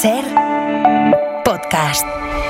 SER Podcast.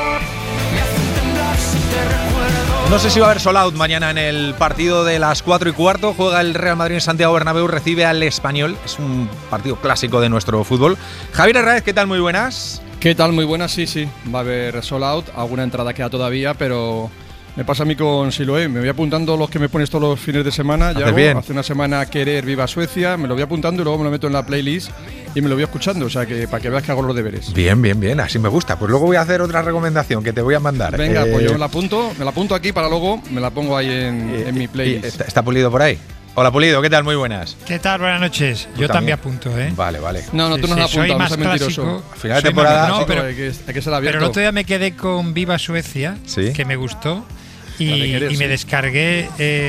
No sé si va a haber sold out mañana en el partido de las 4:15. Juega el Real Madrid en Santiago Bernabéu, recibe al Español. Es un partido clásico de nuestro fútbol. Javier Herráez, ¿qué tal? Muy buenas. ¿Qué tal? Muy buenas, sí. Va a haber sold out. Alguna entrada queda todavía, pero me pasa a mí con Siloé. Me voy apuntando los que me pones todos los fines de semana. Hace una semana querer Viva Suecia. Me lo voy apuntando y luego me lo meto en la playlist y me lo voy escuchando. O sea, que para que veas que hago los deberes. Bien. Así me gusta. Pues luego voy a hacer otra recomendación que te voy a mandar. Venga, pues yo me la apunto aquí para luego me la pongo ahí en mi playlist. ¿Está Pulido por ahí? Hola Pulido, ¿qué tal? Muy buenas. ¿Qué tal? Buenas noches. Yo también apunto, ¿eh? Vale. No, tú no has apuntado, no seas mentiroso. A final de temporada. No, pero hay que ser abierto. pero el otro día me quedé con Viva Suecia, que me gustó. Y me descargué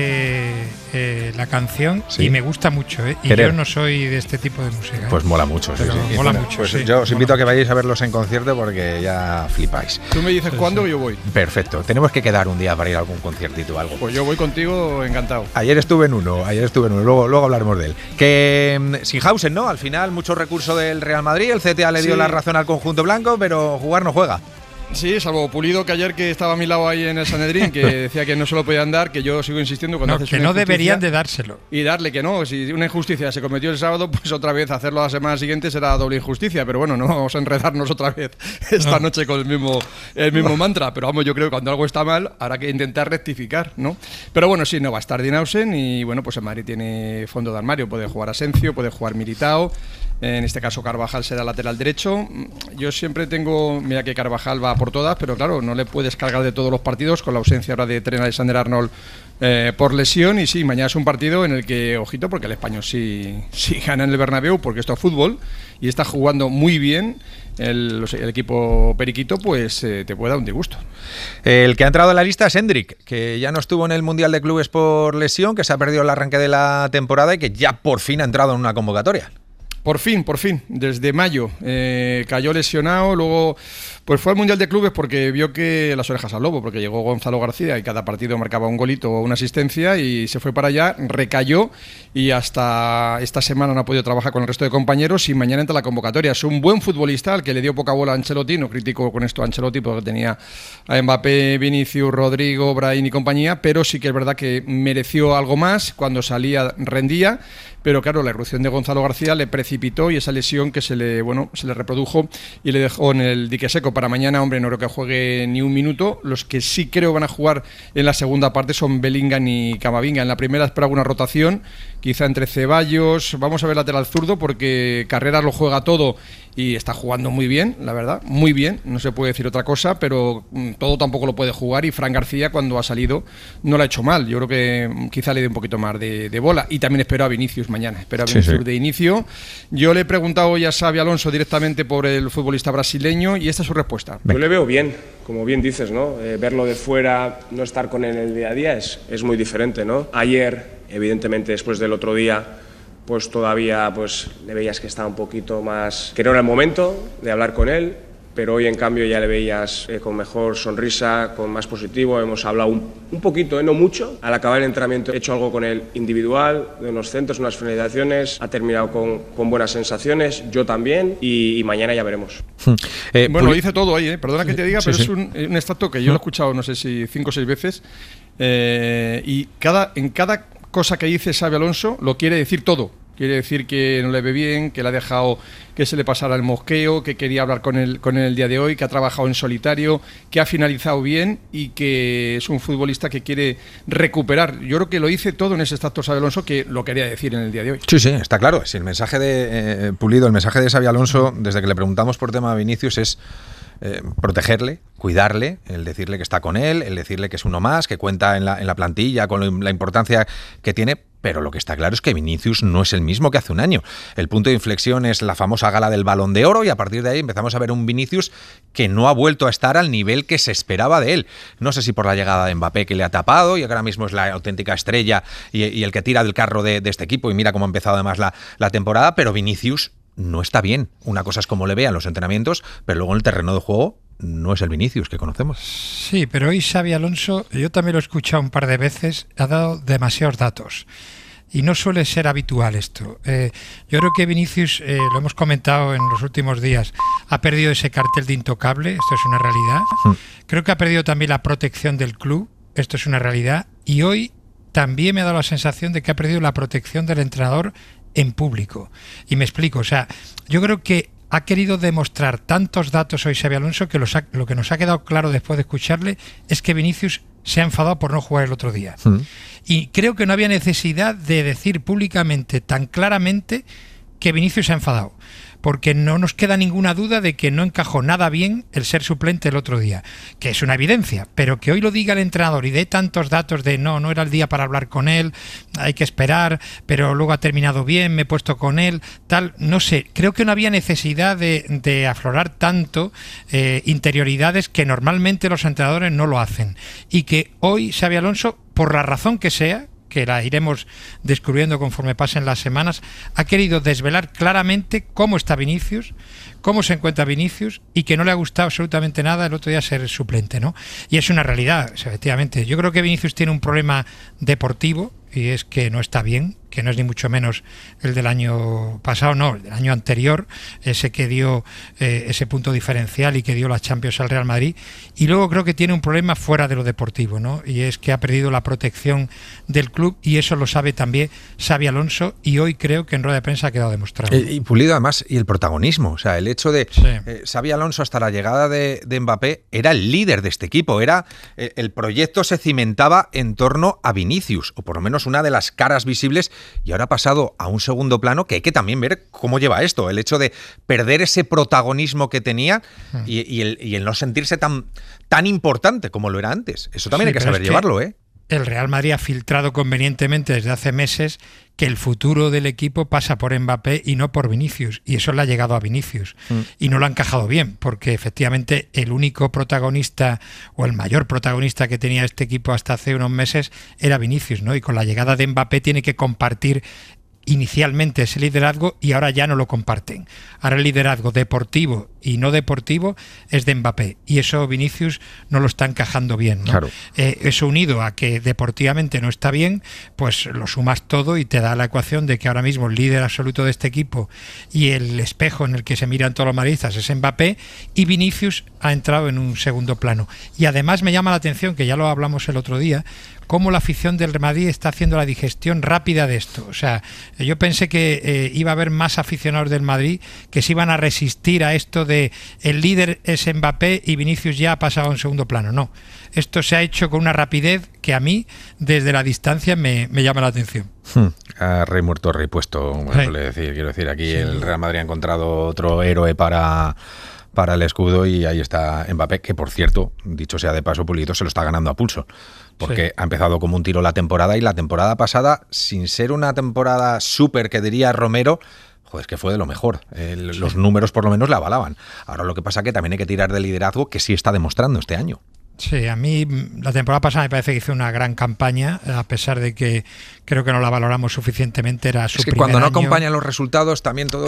la canción y me gusta mucho, ¿eh? Y yo no soy de este tipo de música. Pues mola mucho, sí. Mola mucho, pues sí. Yo os invito a que vayáis a verlos en concierto porque ya flipáis. Tú me dices cuándo y yo voy. Perfecto. Tenemos que quedar un día para ir a algún conciertito o algo. Pues yo voy contigo, encantado. Ayer estuve en uno. Luego hablaremos de él. Que Sinhausen, ¿no? Al final, mucho recurso del Real Madrid. El CTA le dio la razón al conjunto blanco, pero jugar no juega. Sí, salvo Pulido, que ayer que estaba a mi lado ahí en el Sanedrín, que decía que no se lo podían dar, que yo sigo insistiendo cuando haces que no deberían de dárselo. Y darle que no, si una injusticia se cometió el sábado, pues otra vez hacerlo la semana siguiente será doble injusticia, pero bueno, no vamos a enredarnos otra vez esta noche con el mismo mantra, pero vamos, yo creo que cuando algo está mal habrá que intentar rectificar, ¿no? Pero bueno, sí, no va a estar Dinausen y bueno, pues el Madrid tiene fondo de armario, puede jugar Asencio, puede jugar Militao. En este caso Carvajal será lateral derecho. Yo siempre mira que Carvajal va por todas, pero claro, no le puedes cargar de todos los partidos con la ausencia ahora de Trent Alexander-Arnold por lesión. Y sí, mañana es un partido en el que, ojito, porque el Español sí gana en el Bernabéu, porque esto es fútbol y está jugando muy bien. El equipo periquito, pues te puede dar un disgusto. El que ha entrado en la lista es Hendrik, que ya no estuvo en el Mundial de Clubes por lesión, que se ha perdido el arranque de la temporada y que ya por fin ha entrado en una convocatoria. Por fin, desde mayo cayó lesionado, luego pues fue al Mundial de Clubes porque vio que las orejas al lobo, porque llegó Gonzalo García y cada partido marcaba un golito o una asistencia y se fue para allá, recayó y hasta esta semana no ha podido trabajar con el resto de compañeros y mañana entra la convocatoria. Es un buen futbolista al que le dio poca bola a Ancelotti, no critico con esto a Ancelotti porque tenía a Mbappé, Vinicius, Rodrigo, Brahim y compañía, pero sí que es verdad que mereció algo más, cuando salía rendía. Pero claro, la irrupción de Gonzalo García le precipitó y esa lesión que se le reprodujo y le dejó en el dique seco. Para mañana, hombre, no creo que juegue ni un minuto. Los que sí creo van a jugar en la segunda parte son Bellingham y Camavinga. En la primera espero alguna rotación, quizá entre Ceballos. Vamos a ver lateral zurdo porque Carreras lo juega todo y está jugando muy bien, la verdad, muy bien. No se puede decir otra cosa, pero todo tampoco lo puede jugar y Fran García cuando ha salido no lo ha hecho mal. Yo creo que quizá le dé un poquito más de bola y también espero a Vinicius mañana, espero a Vinicius de inicio. Yo le he preguntado hoy a Xabi Alonso directamente por el futbolista brasileño y esta es su respuesta. Yo le veo bien, como bien dices, ¿no? Verlo de fuera, no estar con él en el día a día es muy diferente, ¿no? Ayer, evidentemente, después del otro día, pues todavía pues le veías que estaba un poquito más, que no era el momento de hablar con él, pero hoy en cambio ya le veías con mejor sonrisa, con más positivo. Hemos hablado un poquito, no mucho. Al acabar el entrenamiento he hecho algo con él individual, de unos centros, unas finalizaciones, ha terminado con buenas sensaciones, yo también, y mañana ya veremos. Bueno, lo dice todo ahí, perdona que te diga, pero es un extracto que yo lo he escuchado no sé si 5 o 6 veces, y en cada cosa que dice Xabi Alonso lo quiere decir todo. Quiere decir que no le ve bien, que le ha dejado que se le pasara el mosqueo, que quería hablar con él el día de hoy, que ha trabajado en solitario, que ha finalizado bien y que es un futbolista que quiere recuperar. Yo creo que lo dice todo en ese extracto Xabi Alonso, que lo quería decir en el día de hoy. Sí, está claro. Si el mensaje de Pulido, el mensaje de Xabi Alonso, desde que le preguntamos por tema de Vinicius, es protegerle, cuidarle, el decirle que está con él, el decirle que es uno más, que cuenta en la plantilla con la importancia que tiene. Pero lo que está claro es que Vinicius no es el mismo que hace un año. El punto de inflexión es la famosa gala del Balón de Oro y a partir de ahí empezamos a ver un Vinicius que no ha vuelto a estar al nivel que se esperaba de él. No sé si por la llegada de Mbappé que le ha tapado y que ahora mismo es la auténtica estrella y el que tira del carro de este equipo y mira cómo ha empezado además la temporada, pero Vinicius no está bien. Una cosa es cómo le vean los entrenamientos, pero luego en el terreno de juego no es el Vinicius que conocemos. Sí, pero hoy Xabi Alonso, yo también lo he escuchado un par de veces, ha dado demasiados datos. y no suele ser habitual esto. Yo creo que Vinicius, lo hemos comentado en los últimos días, ha perdido ese cartel de intocable, esto es una realidad. Creo que ha perdido también la protección del club, esto es una realidad, y hoy también me ha dado la sensación de que ha perdido la protección del entrenador en público. Y me explico, o sea, yo creo que ha querido demostrar tantos datos hoy Xabi Alonso que lo que nos ha quedado claro después de escucharle es que Vinicius se ha enfadado por no jugar el otro día. Y creo que no había necesidad de decir públicamente tan claramente que Vinicius se ha enfadado, porque no nos queda ninguna duda de que no encajó nada bien el ser suplente el otro día, que es una evidencia, pero que hoy lo diga el entrenador y dé tantos datos de no era el día para hablar con él, hay que esperar, pero luego ha terminado bien, me he puesto con él, tal, no sé, creo que no había necesidad de aflorar tanto interioridades que normalmente los entrenadores no lo hacen, y que hoy Xabi Alonso, por la razón que sea, que la iremos descubriendo conforme pasen las semanas, ha querido desvelar claramente cómo está Vinicius, cómo se encuentra Vinicius, y que no le ha gustado absolutamente nada el otro día ser suplente, ¿no? Y es una realidad, efectivamente. Yo creo que Vinicius tiene un problema deportivo, y es que no está bien, que no es ni mucho menos el del año pasado, no, el del año anterior, ese que dio ese punto diferencial y que dio la Champions al Real Madrid. Y luego creo que tiene un problema fuera de lo deportivo, ¿no? Y es que ha perdido la protección del club, y eso lo sabe también Xabi Alonso, y hoy creo que en rueda de prensa ha quedado demostrado. Y Pulido, además, y el protagonismo, o sea, el hecho de Xabi Alonso hasta la llegada de Mbappé era el líder de este equipo, era el proyecto se cimentaba en torno a Vinicius, o por lo menos una de las caras visibles, y ahora ha pasado a un segundo plano, que hay que también ver cómo lleva esto, el hecho de perder ese protagonismo que tenía y el no sentirse tan importante como lo era antes. Eso también hay que saber llevarlo, ¿eh? El Real Madrid ha filtrado convenientemente desde hace meses que el futuro del equipo pasa por Mbappé y no por Vinicius, y eso le ha llegado a Vinicius y no lo ha encajado bien, porque efectivamente el único protagonista o el mayor protagonista que tenía este equipo hasta hace unos meses era Vinicius, ¿no? Y con la llegada de Mbappé tiene que compartir inicialmente ese liderazgo, y ahora ya no lo comparten. Ahora el liderazgo deportivo y no deportivo es de Mbappé, y eso Vinicius no lo está encajando bien, ¿no? Claro. Eso unido a que deportivamente no está bien, pues lo sumas todo y te da la ecuación de que ahora mismo el líder absoluto de este equipo y el espejo en el que se miran todos los madridistas es Mbappé, y Vinicius ha entrado en un segundo plano. Y además me llama la atención, que ya lo hablamos el otro día, cómo la afición del Real Madrid está haciendo la digestión rápida de esto. O sea, yo pensé que iba a haber más aficionados del Madrid que se iban a resistir a esto de el líder es Mbappé y Vinicius ya ha pasado a un segundo plano. No, esto se ha hecho con una rapidez que a mí, desde la distancia, me llama la atención. A rey muerto, rey puesto. Bueno, quiero decir, aquí el Real Madrid ha encontrado otro héroe para el escudo, y ahí está Mbappé, que por cierto, dicho sea de paso, Pulito se lo está ganando a pulso, porque ha empezado como un tiro la temporada, y la temporada pasada, sin ser una temporada súper que diría Romero, es que fue de lo mejor. Los números por lo menos le avalaban. Ahora lo que pasa es que también hay que tirar de liderazgo, que sí está demostrando este año. Sí, a mí la temporada pasada me parece que hizo una gran campaña, a pesar de que creo que no la valoramos suficientemente. Era su primer año. Cuando no acompañan los resultados también todo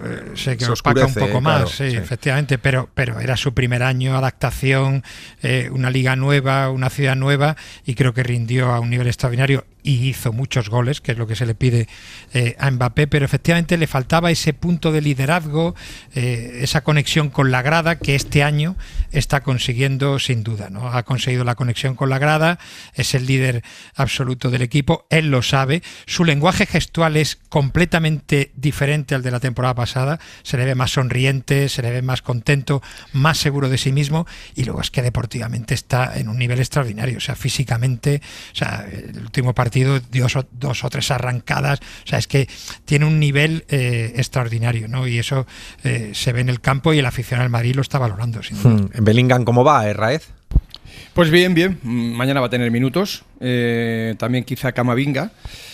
sé que opaca un poco más, sí, efectivamente, pero era su primer año, adaptación, una liga nueva, una ciudad nueva, y creo que rindió a un nivel extraordinario y hizo muchos goles, que es lo que se le pide a Mbappé, pero efectivamente le faltaba ese punto de liderazgo, esa conexión con la grada, que este año está consiguiendo sin duda, ¿no? Ha conseguido la conexión con la grada, es el líder absoluto del equipo, él lo sabe, su lenguaje gestual es completamente diferente al de la temporada pasada, se le ve más sonriente, se le ve más contento, más seguro de sí mismo, y luego es que deportivamente está en un nivel extraordinario, o sea, físicamente, o sea, el último partido dio dos o tres arrancadas, o sea, es que tiene un nivel extraordinario, ¿no? Y eso se ve en el campo, y el aficionado del Madrid lo está valorando, sin duda. ¿En Bellingham cómo va, Raez? Pues bien, mañana va a tener minutos, también quizá Camavinga,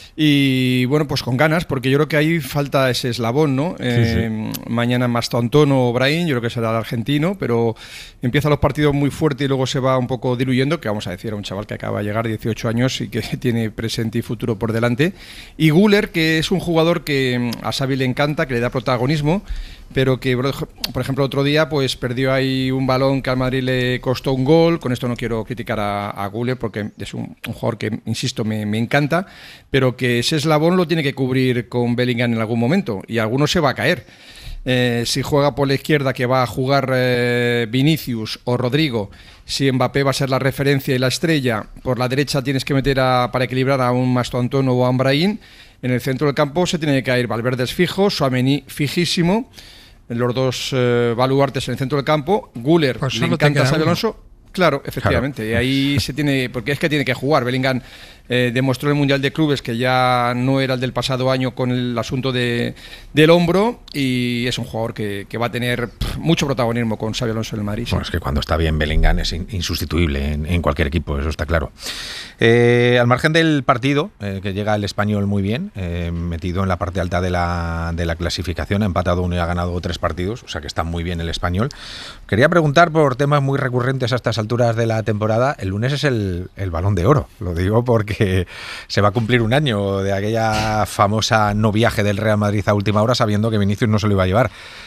y bueno, pues con ganas, porque yo creo que ahí falta ese eslabón, ¿no? Mañana Mastantuono o Brahim, yo creo que será el argentino, pero empieza los partidos muy fuerte y luego se va un poco diluyendo, que vamos a decir, a un chaval que acaba de llegar, 18 años, y que tiene presente y futuro por delante. Y Güler, que es un jugador que a Xavi le encanta, que le da protagonismo, pero que, por ejemplo, otro día pues perdió ahí un balón que al Madrid le costó un gol. Con esto no quiero criticar a Güler, porque es un jugador que, insisto, me encanta, pero que ese eslabón lo tiene que cubrir con Bellingham en algún momento, y alguno se va a caer. Si juega por la izquierda, que va a jugar Vinicius o Rodrigo, si Mbappé va a ser la referencia y la estrella, por la derecha tienes que meter para equilibrar a un Mastodontón o a un Brahim. En el centro del campo se tiene que caer Valverde es fijo, Tchouaméni fijísimo, los dos baluartes en el centro del campo. Güler, pues le encanta a Xabi Alonso. Claro, efectivamente, claro. Y ahí se tiene, porque es que tiene que jugar. Bellingham demostró en el Mundial de Clubes que ya no era el del pasado año con el asunto del hombro, y es un jugador que va a tener mucho protagonismo con Xabi Alonso en el Madrid. Bueno, es que cuando está bien Bellingham es insustituible en cualquier equipo, eso está claro. Al margen del partido, que llega el Español muy bien, metido en la parte alta de la clasificación, ha empatado 1 y ha ganado 3 partidos, o sea que está muy bien el Español. Quería preguntar por temas muy recurrentes a estas alturas de la temporada. El lunes es el Balón de Oro, lo digo porque se va a cumplir un año de aquella famosa no viaje del Real Madrid a última hora, sabiendo que Vinicius no se lo iba a llevar.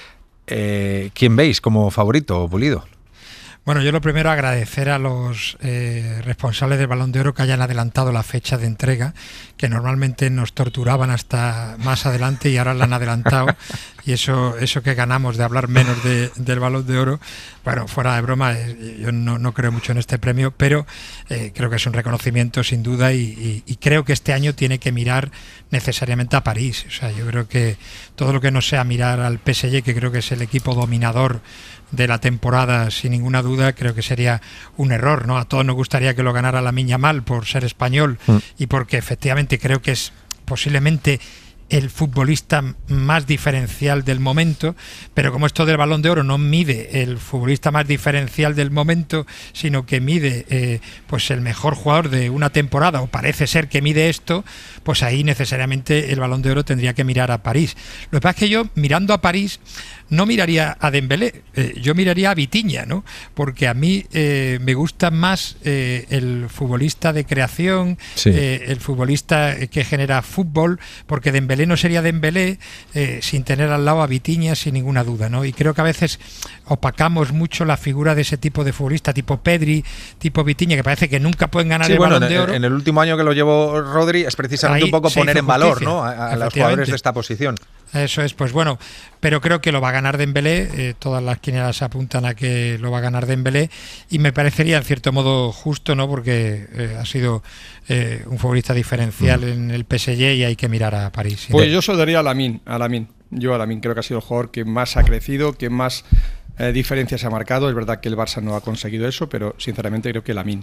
¿Quién veis como favorito, Pulido? Bueno, yo lo primero agradecer a los responsables del Balón de Oro que hayan adelantado la fecha de entrega, que normalmente nos torturaban hasta más adelante y ahora la han adelantado, y eso que ganamos de hablar menos del Balón de Oro, bueno, fuera de broma, yo no creo mucho en este premio, pero creo que es un reconocimiento sin duda, y creo que este año tiene que mirar necesariamente a París. O sea, yo creo que todo lo que no sea mirar al PSG, que creo que es el equipo dominador de la temporada, sin ninguna duda, creo que sería un error, ¿no? A todos nos gustaría que lo ganara Lamine Yamal por ser español y porque efectivamente creo que es posiblemente el futbolista más diferencial del momento, pero como esto del Balón de Oro no mide el futbolista más diferencial del momento, sino que mide pues el mejor jugador de una temporada, o parece ser que mide esto, pues ahí necesariamente el Balón de Oro tendría que mirar a París. Lo que pasa es que yo, mirando a París, no miraría a Dembélé, yo miraría a Vitinha, ¿no? Porque a mí me gusta más el futbolista de creación, sí, el futbolista que genera fútbol, porque Dembélé no sería Dembélé sin tener al lado a Vitinha, sin ninguna duda, ¿no? Y creo que a veces opacamos mucho la figura de ese tipo de futbolista, tipo Pedri, tipo Vitinha, que parece que nunca pueden ganar el Balón de Oro. En el último año que lo llevó Rodri es precisamente ahí un poco poner en valor, ¿no? A los jugadores de esta posición. Eso es, pues bueno, pero creo que lo va a ganar Dembélé, todas las quinielas apuntan a que lo va a ganar Dembélé, y me parecería en cierto modo justo, ¿no? Porque ha sido un futbolista diferencial en el PSG y hay que mirar a París. ¿Sí? Pues yo se lo daría a Lamine. Yo a Lamine creo que ha sido el jugador que más ha crecido, que más diferencias ha marcado. Es verdad que el Barça no ha conseguido eso, pero sinceramente creo que Lamine.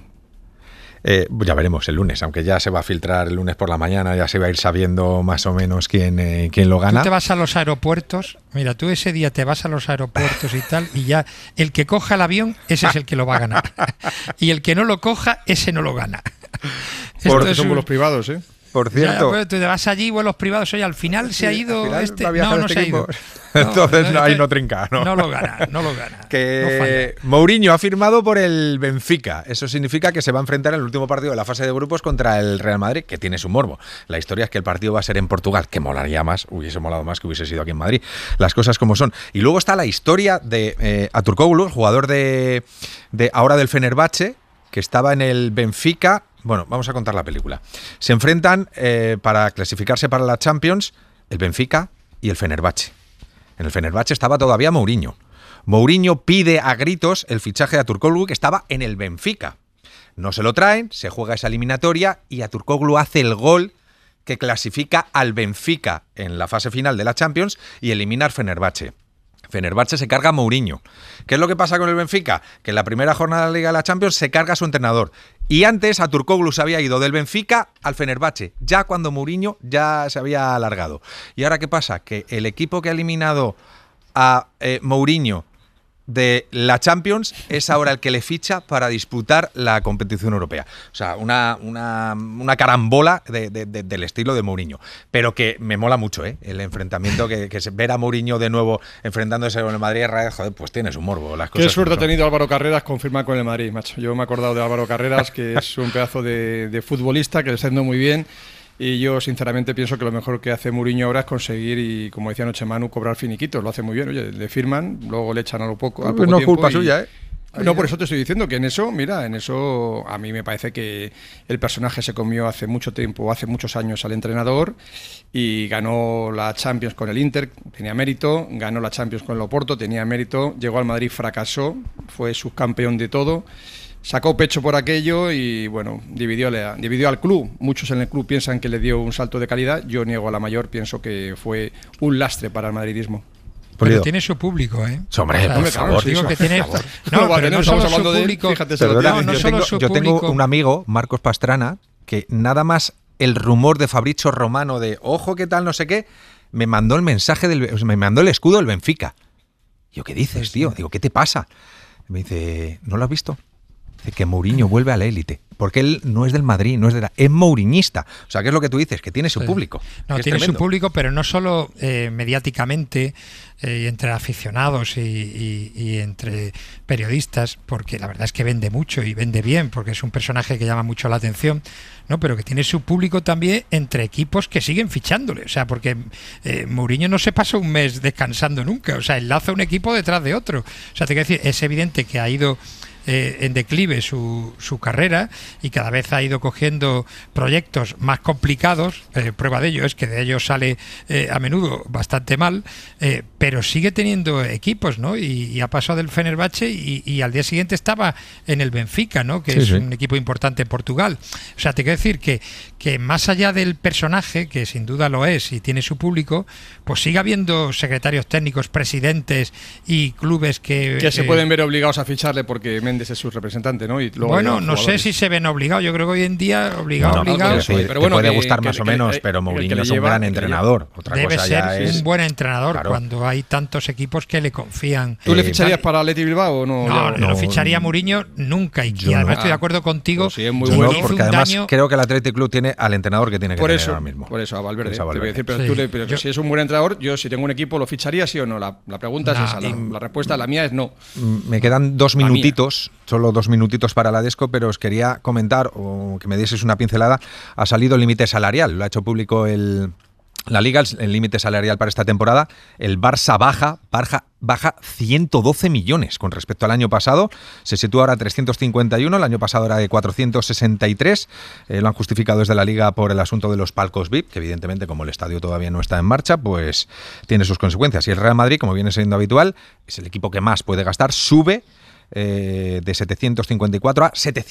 Ya veremos el lunes, aunque ya se va a filtrar el lunes por la mañana, ya se va a ir sabiendo más o menos quién lo gana. Tú te vas a los aeropuertos, mira, tú ese día te vas a los aeropuertos y tal, y ya el que coja el avión, ese es el que lo va a ganar. Y el que no lo coja, ese no lo gana. Porque son vuelos privados, ¿eh? Por cierto, ya, tú te vas allí, vuelos privados, oye, al final se ha ido no se ha ido. Entonces ahí no trinca, ¿no? No lo gana. Que Mourinho ha firmado por el Benfica. Eso significa que se va a enfrentar en el último partido de la fase de grupos contra el Real Madrid, que tiene su morbo. La historia es que el partido va a ser en Portugal, que molaría más, hubiese molado más que hubiese sido aquí en Madrid. Las cosas como son. Y luego está la historia de Aturkoglu, jugador de ahora del Fenerbahce, que estaba en el Benfica. Bueno, vamos a contar la película. Se enfrentan para clasificarse para la Champions el Benfica y el Fenerbahce. En el Fenerbahce estaba todavía Mourinho. Mourinho pide a gritos el fichaje de Aturkoglu, que estaba en el Benfica. No se lo traen, se juega esa eliminatoria y Aturkoglu hace el gol que clasifica al Benfica en la fase final de la Champions y elimina al Fenerbahce. Fenerbahce se carga a Mourinho. ¿Qué es lo que pasa con el Benfica? Que en la primera jornada de la Liga de la Champions se carga a su entrenador. Y antes Aturkoglu se había ido del Benfica al Fenerbahce, ya cuando Mourinho ya se había alargado. ¿Y ahora qué pasa? Que el equipo que ha eliminado a Mourinho de la Champions es ahora el que le ficha para disputar la competición europea. O sea, una carambola del estilo de Mourinho. Pero que me mola mucho, el enfrentamiento, que ver a Mourinho de nuevo enfrentándose con el Madrid, joder, pues tiene su morbo. Las cosas. Qué suerte ha tenido Álvaro Carreras con firmar con el Madrid, macho. Yo me he acordado de Álvaro Carreras, que es un pedazo de futbolista, que le está yendo muy bien. Y yo, sinceramente, pienso que lo mejor que hace Mourinho ahora es conseguir, y como decía anoche Manu, cobrar finiquitos. Lo hace muy bien. Oye, le firman, luego le echan a poco Pues no es tiempo culpa suya, ¿eh? No, por eso te estoy diciendo que en eso a mí me parece que el personaje se comió hace mucho tiempo, hace muchos años al entrenador, y ganó la Champions con el Inter, tenía mérito, ganó la Champions con el Oporto, tenía mérito, llegó al Madrid, fracasó, fue subcampeón de todo, sacó pecho por aquello y bueno, dividió al club. Muchos en el club piensan que le dio un salto de calidad, yo niego a la mayor, pienso que fue un lastre para el madridismo. Pero tiene su público, ¿eh? Hombre, por favor. Digo que tiene... No, pero no solo su público. Fíjate, yo tengo un amigo, Marcos Pastrana, que nada más el rumor de Fabrizio Romano de ojo, qué tal, no sé qué, me mandó el mensaje me mandó el escudo del Benfica. Yo, ¿qué dices, tío? Digo, ¿qué te pasa? Me dice, ¿no lo has visto? Dice que Mourinho vuelve a la élite. Porque él no es del Madrid, es mouriñista. O sea, ¿qué es lo que tú dices? Que tiene su público. No, tiene su público, pero no solo mediáticamente, entre aficionados y entre periodistas, porque la verdad es que vende mucho y vende bien, porque es un personaje que llama mucho la atención, ¿no? Pero que tiene su público también entre equipos que siguen fichándole. O sea, porque Mourinho no se pasa un mes descansando nunca. O sea, enlaza un equipo detrás de otro. O sea, te quiero decir, es evidente que ha ido en declive su carrera y cada vez ha ido cogiendo proyectos más complicados. Prueba de ello es que de ellos sale a menudo bastante mal, pero sigue teniendo equipos, ¿no? Y ha pasado del Fenerbahce y al día siguiente estaba en el Benfica, ¿no? Que es un equipo importante en Portugal. O sea, te quiero decir que más allá del personaje, que sin duda lo es y tiene su público, pues sigue habiendo secretarios técnicos, presidentes y clubes que se pueden ver obligados a ficharle porque Méndez es su representante, ¿no? Y luego bueno, no sé si se ven obligados. Yo creo que hoy en día obligado. Pero bueno, puede gustar más o menos, pero Mourinho es un gran entrenador. Otra debe cosa ser ya es un buen entrenador, claro, cuando hay tantos equipos que le confían. ¿Tú le ficharías para Athletic Bilbao o no? No ficharía a Mourinho nunca. Y además estoy de acuerdo contigo. Sí, es muy bueno. Porque además creo que el Athletic Club tiene al entrenador que tiene que tener ahora mismo. Por eso, a Valverde. Te voy a decir, pero si es un buen entrenador, yo si tengo un equipo, ¿lo ficharía sí o no? La pregunta es esa. La respuesta, la mía es no. Me quedan 2 minutitos, solo 2 minutitos para la Desco, pero os quería comentar o que me dieses una pincelada. Ha salido el límite salarial, lo ha hecho público la Liga, el límite salarial para esta temporada. El Barça baja 112 millones con respecto al año pasado. Se sitúa ahora a 351, el año pasado era de 463. Lo han justificado desde la Liga por el asunto de los palcos VIP, que evidentemente como el estadio todavía no está en marcha, pues tiene sus consecuencias. Y el Real Madrid, como viene siendo habitual, es el equipo que más puede gastar, sube de 754 a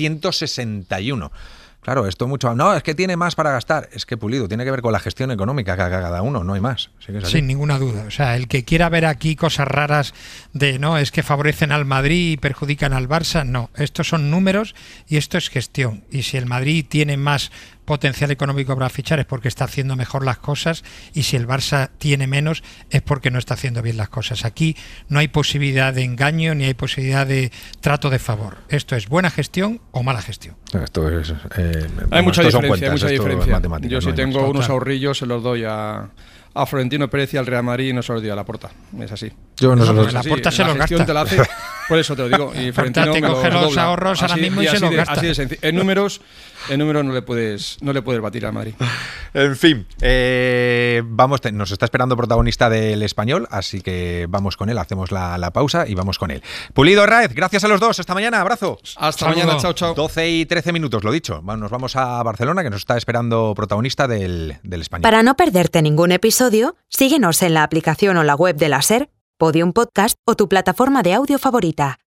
761. Claro, esto mucho... No, es que tiene más para gastar. Es que Pulido, tiene que ver con la gestión económica que haga cada uno, no hay más. Sí, sin ninguna duda. O sea, el que quiera ver aquí cosas raras de no, es que favorecen al Madrid y perjudican al Barça, no. Estos son números y esto es gestión. Y si el Madrid tiene más potencial económico para fichar es porque está haciendo mejor las cosas, y si el Barça tiene menos es porque no está haciendo bien las cosas. Aquí no hay posibilidad de engaño ni hay posibilidad de trato de favor. Esto es buena gestión o mala gestión. Esto es hay mucha diferencia. Yo si tengo unos ahorrillos se los doy a Florentino Pérez y al Real Madrid y no se los doy a Laporta. Es así. Yo no se los Laporta se los gasta. Te la hace, por eso te lo digo. Y Florentino te coge los ahorros ahora mismo y se los gasta. Así de sencillo. En números no le puedes batir al Madrid. En fin, nos está esperando protagonista del Español, así que vamos con él, hacemos la pausa y vamos con él. Pulido, Raez, gracias a los dos, hasta mañana, abrazo. Hasta mañana, chao. 12 y 13 minutos, lo dicho. Nos vamos a Barcelona, que nos está esperando protagonista del Español. Para no perderte ningún episodio, síguenos en la aplicación o la web de la SER, Podium Podcast o tu plataforma de audio favorita.